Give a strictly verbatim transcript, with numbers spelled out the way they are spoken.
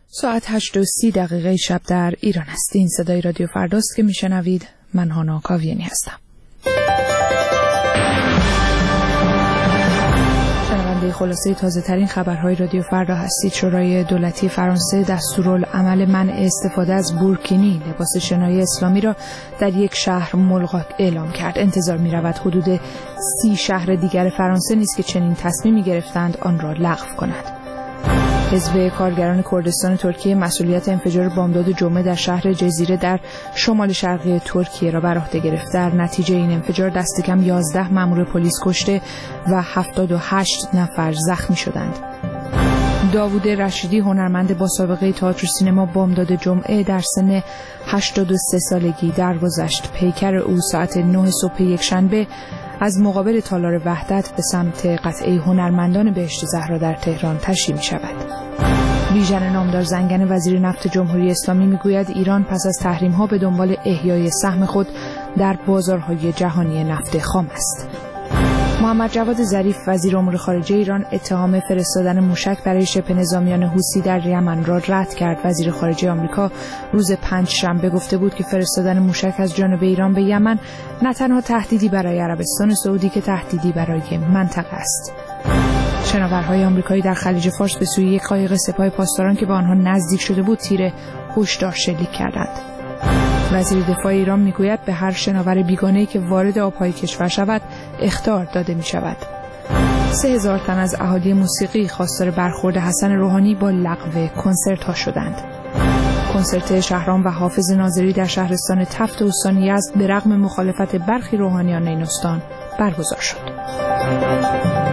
ساعت هشت و سی دقیقه شب در ایران است. این صدای رادیو فرداست که میشنوید. من هانا کاویانی هستم. شنونده خلاصه تازه ترین خبرهای رادیو فردا هستید. شورای دولتی فرانسه دستورالعمل منع استفاده از بورکینی، لباس شنای اسلامی را در یک شهر ملغا اعلام کرد. انتظار می رود حدود سی شهر دیگر فرانسه نیز که چنین تصمیمی گرفتند آن را لغو کنند. حزب کارگران کردستان ترکیه مسئولیت انفجار بامداد جمعه در شهر جزیره در شمال شرقی ترکیه را بر عهده گرفت. در نتیجه این انفجار دست کم یازده مأمور پلیس کشته و هفتاد و هشت نفر زخمی شدند. داوود رشیدی، هنرمند با سابقه تئاتر و سینما، بامداد جمعه در سن هشتاد و سه سالگی درگذشت. پیکر او ساعت نه صبح یکشنبه از مقابل تالار وحدت به سمت قطعه هنرمندان بهشت زهرا در تهران تشییع می شود. بیژن نامدار زنگن، وزیر نفت جمهوری اسلامی، میگوید ایران پس از تحریم‌ها به دنبال احیای سهم خود در بازارهای جهانی نفت خام است. محمد جواد ظریف، وزیر امور خارجه ایران، اتهام فرستادن موشک برای شبه نظامیان حوثی در یمن را رد کرد. وزیر خارجه آمریکا روز پنجشنبه گفته بود که فرستادن موشک از جانب ایران به یمن نه تنها تهدیدی برای عربستان سعودی که تهدیدی برای منطقه است. شناورهای آمریکایی در خلیج فارس به سوی یک قایق سپاه پاسداران که به آنها نزدیک شده بود تیر هشدار شلیک کردند. وزیر دفاع ایران میگوید به هر شناور بیگانه‌ای که وارد آبهای کشور شود اخطار داده می شود. سه هزار تن از اهالی موسیقی خواستار برخورد حسن روحانی با لغو کنسرت ها شدند. کنسرت شهرام و حافظ ناظری در شهرستان تفت استان یزد به رغم مخالفت برخی روحانیان این استان برگزار شد.